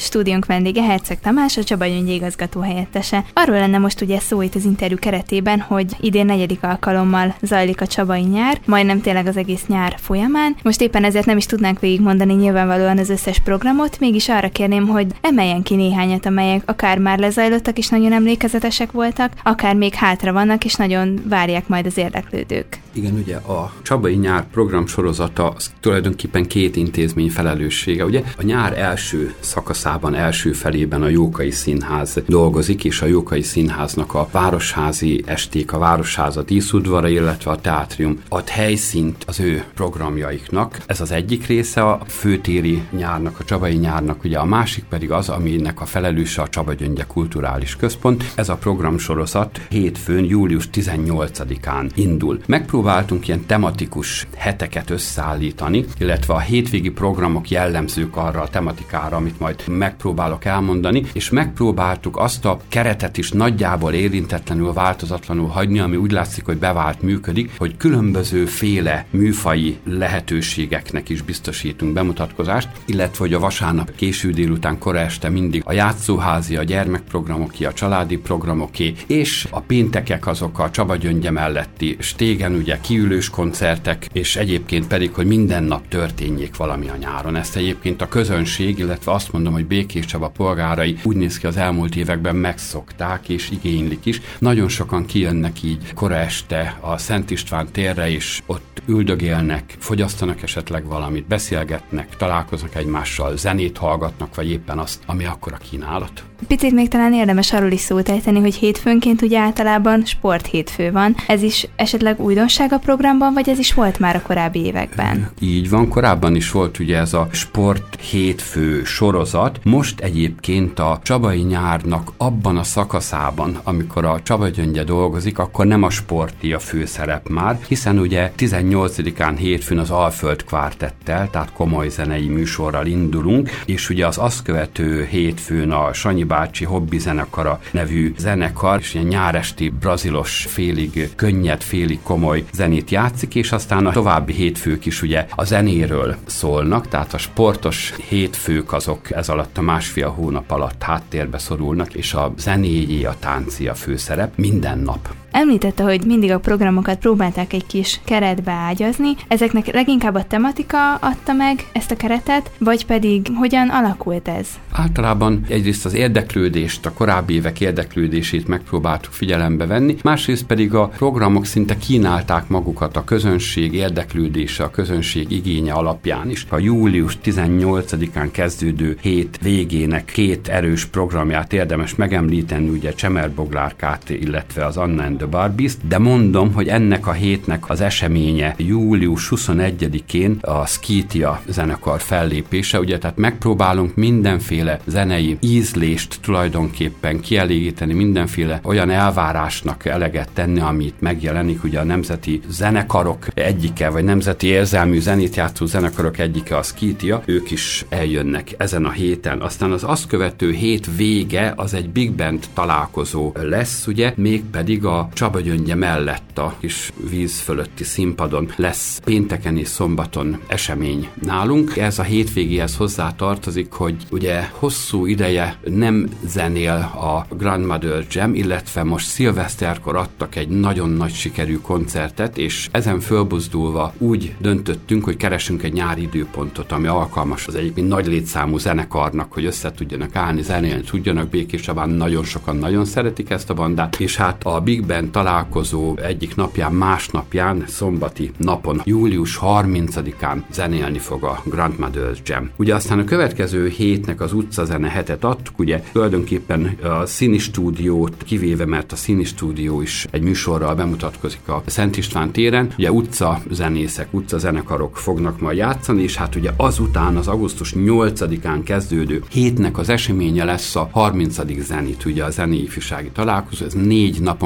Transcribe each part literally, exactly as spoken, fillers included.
Stúdiónk vendége Herceg Tamás, a Csaba Gyöngyi igazgató helyettese. Arról lenne most ugye szó itt az interjú keretében, hogy idén negyedik alkalommal zajlik a Csabai nyár, majdnem tényleg az egész nyár folyamán. Most éppen ezért nem is tudnánk végigmondani nyilvánvalóan az összes programot, mégis arra kérném, hogy emeljen ki néhányat, amelyek akár már lezajlottak és nagyon emlékezetesek voltak, akár még hátra vannak és nagyon várják majd az érdeklődők. Igen, ugye a Csabai nyár programsorozata tulajdonképpen két intézmény felelőssége. Ugye a nyár első szakaszában, első felében a Jókai Színház dolgozik, és a Jókai Színháznak a városházi esték, a városháza díszudvara, illetve a teátrium ad helyszínt az ő programjaiknak. Ez az egyik része a főtéri nyárnak, a Csabai nyárnak, ugye a másik pedig az, aminek a felelőse a Csaba Gyöngye Kulturális Központ. Ez a programsorozat hétfőn, július tizennyolcadikán indul. Megpróbáltunk ilyen tematikus heteket összeállítani, illetve a hétvégi programok jellemzők arra a tematikára, amit majd megpróbálok elmondani, és megpróbáltuk azt a keretet is nagyjából érintetlenül, változatlanul hagyni, ami úgy látszik, hogy bevált, működik, hogy különböző féle műfaji lehetőségeknek is biztosítunk bemutatkozást, illetve hogy a vasárnap késő délután, kora este mindig a játszóházi, a gyermekprogramoké, a családi programoké, és a péntekek azok a Csaba Gyöngye melletti stégen, ugye kiülős koncertek, és egyébként pedig, hogy minden nap történjék valami a nyáron. Ezt egyébként a közönség, illetve azt mondom, hogy Békés Csaba polgárai úgy néz ki az elmúlt években megszokták és igénylik is. Nagyon sokan kijönnek így kora este a Szent István térre, és ott üldögélnek, fogyasztanak esetleg valamit, beszélgetnek, találkoznak egymással, zenét hallgatnak, vagy éppen azt, ami akkor a kínálat. Picit még talán érdemes arról is szót ejteni, hogy hétfőnként ugye általában sporthétfő van. Ez is esetleg újdonság a programban, vagy ez is volt már a korábbi években? Így van, korábban is volt ugye ez a sport hétfő sorozat. Most egyébként a Csabai nyárnak abban a szakaszában, amikor a Csaba Gyöngye dolgozik, akkor nem a sporti a főszerep már, hiszen ugye tizennyolcadikán hétfőn az Alföld Kvártettel, tehát komoly zenei műsorral indulunk, és ugye az azt követő hétfőn a Sanyi bácsi Hobby Zenekara nevű zenekar, és ilyen nyáresti brazilos, félig könnyed, félig komoly zenét játszik, és aztán a további hétfők is ugye a zenéről szólnak, tehát a sportos hétfők azok ez alatt a másfél hónap alatt háttérbe szorulnak, és a zenéjé, a tánci a főszerep minden nap. Említette, hogy mindig a programokat próbálták egy kis keretbe ágyazni. Ezeknek leginkább a tematika adta meg ezt a keretet, vagy pedig hogyan alakult ez? Általában egyrészt az érdeklődést, a korábbi évek érdeklődését megpróbáltuk figyelembe venni, másrészt pedig a programok szinte kínálták magukat a közönség érdeklődése, a közönség igénye alapján is. A július tizennyolcadikán kezdődő hét végének két erős programját érdemes megemlíteni, ugye Csemerboglárkát, illetve az Anna and the Barbies, de mondom, hogy ennek a hétnek az eseménye július huszonegyedikén a Szkítia zenekar fellépése, ugye, tehát megpróbálunk mindenféle zenei ízlést tulajdonképpen kielégíteni, mindenféle olyan elvárásnak eleget tenni, amit megjelenik, ugye a nemzeti zenekarok egyike, vagy nemzeti érzelmű zenét játszó zenekarok egyike a Szkítia, ők is eljönnek ezen a héten. Aztán az azt követő hét vége az egy big band találkozó lesz, ugye, mégpedig a Csaba Gyöngye mellett a kis víz fölötti színpadon lesz pénteken és szombaton esemény nálunk. Ez a hétvégéhez hozzá tartozik, hogy ugye hosszú ideje nem zenél a Grandmother Jam, illetve most szilveszterkor adtak egy nagyon nagy sikerű koncertet, és ezen fölbuzdulva úgy döntöttünk, hogy keresünk egy nyári időpontot, ami alkalmas az egyébként nagy létszámú zenekarnak, hogy össze tudjanak állni, zenélni tudjanak. Békés Csabán nagyon sokan nagyon szeretik ezt a bandát, és hát a Big Band találkozó egyik napján, másnapján, szombati napon, július harmincadikán zenélni fog a Grandmother Jam. Ugye aztán a következő hétnek az utcazene hetet adtuk, ugye tulajdonképpen a Színi Stúdiót kivéve, mert a Színi Stúdió is egy műsorral bemutatkozik a Szent István téren, ugye utca zenészek, utca zenekarok fognak majd játszani, és hát ugye azután az augusztus nyolcadikán kezdődő hétnek az eseménye lesz a harmincadik zenit, ugye a zenei ifjúsági találkozó, ez négy napon keresztül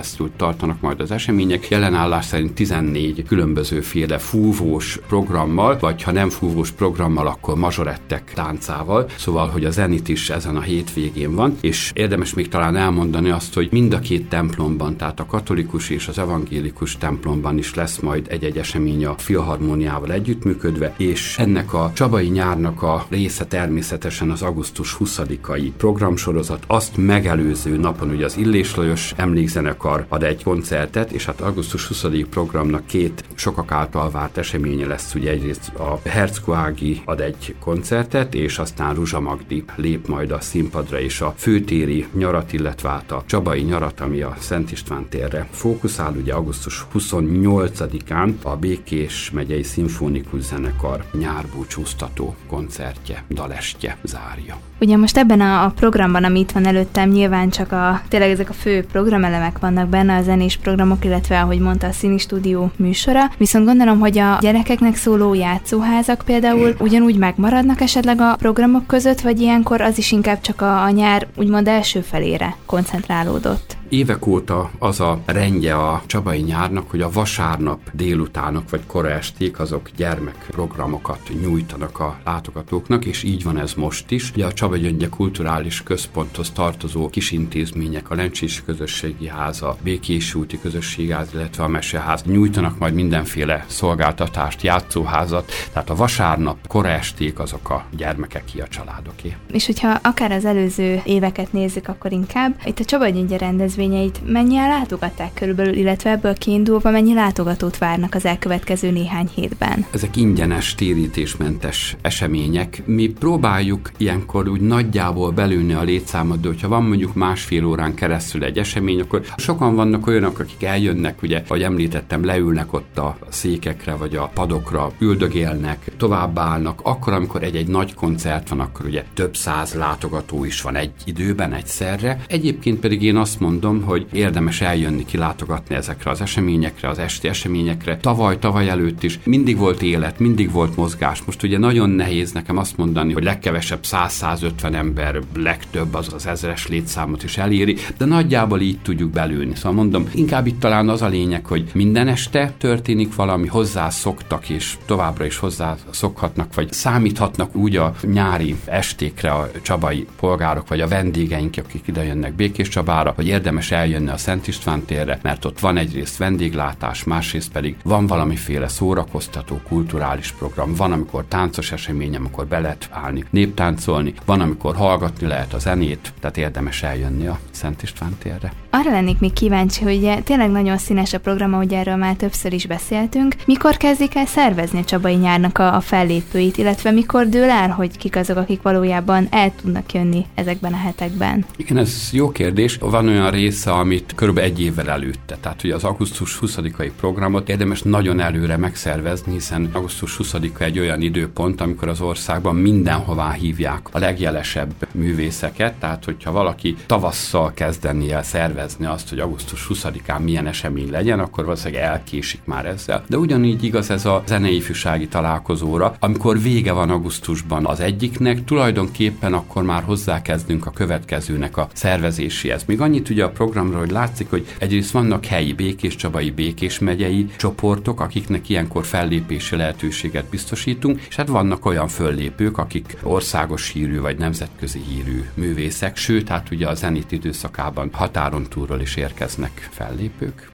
keresztül tartanak majd az események. Jelenállás szerint tizennégy különbözőféle fúvós programmal, vagy ha nem fúvós programmal, akkor mazsorettek táncával. Szóval, hogy a zenit is ezen a hétvégén van, és érdemes még talán elmondani azt, hogy mind a két templomban, tehát a katolikus és az evangélikus templomban is lesz majd egy-egy esemény a Filharmóniával együttműködve, és ennek a Csabai nyárnak a része természetesen az augusztus huszadikai programsorozat. Azt megelőző napon ugye az Illés Lajos emlékzenekar ad egy koncertet, és hát augusztus huszadiki programnak két sokak által várt eseménye lesz, ugye egyrészt a Herceg-Ági ad egy koncertet, és aztán Ruzsa Magdi lép majd a színpadra, és a főtéri nyarat, illetve át a csabai nyarat, ami a Szent István térre fókuszál, ugye augusztus huszonnyolcadikán a Békés megyei szimfonikus zenekar nyárbúcsúztató koncertje, dalestje zárja. Ugye most ebben a, a programban, ami itt van előttem, nyilván csak a, tényleg ezek a fő programelemek vannak benne, a zenés programok, illetve ahogy mondta, a Színi Stúdió műsora, viszont gondolom, hogy a gyerekeknek szóló játszóházak például ugyanúgy megmaradnak esetleg a programok között, vagy ilyenkor az is inkább csak a, a nyár úgymond első felére koncentrálódott? Évek óta az a rendje a Csabai nyárnak, hogy a vasárnap délutánok vagy koraesték azok gyermekprogramokat nyújtanak a látogatóknak, és így van ez most is. Ugye a Csaba-Gyöngye Kulturális Központhoz tartozó kisintézmények, a Lencsési Közösségi Ház, a Békési Úti Közösségi Ház, illetve a Meseház nyújtanak majd mindenféle szolgáltatást, játszóházat, tehát a vasárnap koraesték azok a gyermekeké, a családoké. És hogyha akár az előző éveket nézzük, akkor inkább itt a Csaba-Gyöngye rendezvény mennyien látogatták körülbelül, illetve ebből kiindulva mennyi látogatót várnak az elkövetkező néhány hétben? Ezek ingyenes, térítésmentes események. Mi próbáljuk ilyenkor úgy nagyjából belülni a létszámot, de hogyha van mondjuk másfél órán keresztül egy esemény, akkor sokan vannak olyanok, akik eljönnek, ugye, ahogy említettem, leülnek ott a székekre, vagy a padokra, üldögélnek, továbbállnak. Akkor, amikor egy-egy nagy koncert van, akkor ugye több száz látogató is van egy időben, egyszerre. Egyébként pedig én azt mondom, hogy érdemes eljönni, kilátogatni ezekre az eseményekre, az esti eseményekre. Tavaly, tavaly előtt is mindig volt élet, mindig volt mozgás. Most ugye nagyon nehéz nekem azt mondani, hogy legkevesebb száz-százötven ember, legtöbb az az ezres létszámot is eléri, de nagyjából így tudjuk belülni. Szóval mondom, inkább itt talán az a lényeg, hogy minden este történik valami, hozzászoktak, és továbbra is hozzászokhatnak, vagy számíthatnak úgy a nyári estékre a csabai polgárok, vagy a vendégeink, akik ide jönnek Békéscsabára, hogy érdemes eljönni a Szent István térre, mert ott van egyrészt vendéglátás, másrészt pedig van valamiféle szórakoztató, kulturális program, van, amikor táncos esemény, amikor be lehet állni, néptáncolni, van, amikor hallgatni lehet a zenét, tehát érdemes eljönni a Szent István térre. Arra lennék még kíváncsi, hogy tényleg nagyon színes a program, ahogy erről már többször is beszéltünk. Mikor kezdik el szervezni a Csabai nyárnak a, a fellépőit, illetve mikor dől el, hogy kik azok, akik valójában el tudnak jönni ezekben a hetekben? Igen, ez jó kérdés. Van olyan része, amit körülbelül egy évvel előtte. Tehát ugye az augusztus huszadikai programot érdemes nagyon előre megszervezni, hiszen augusztus huszadika egy olyan időpont, amikor az országban mindenhová hívják a legjelesebb művészeket, tehát hogyha valaki tavasszal kezdeni el szervezni azt, hogy augusztus huszadikán milyen esemény legyen, akkor valószínűleg elkésik már ezzel. De ugyanígy igaz ez a zenei ifjúsági találkozóra, amikor vége van augusztusban az egyiknek, tulajdonképpen akkor már hozzákezdünk a következőnek a szervezéséhez. Még annyit ugye a programról, hogy látszik, hogy egyrészt vannak helyi békéscsabai, Békés megyei csoportok, akiknek ilyenkor fellépési lehetőséget biztosítunk, és hát vannak olyan föllépők, akik országos hírű vagy nemzetközi hírű művészek, sőt, hát ugye a zenit időszakában határon túlról is érkeznek fellépők.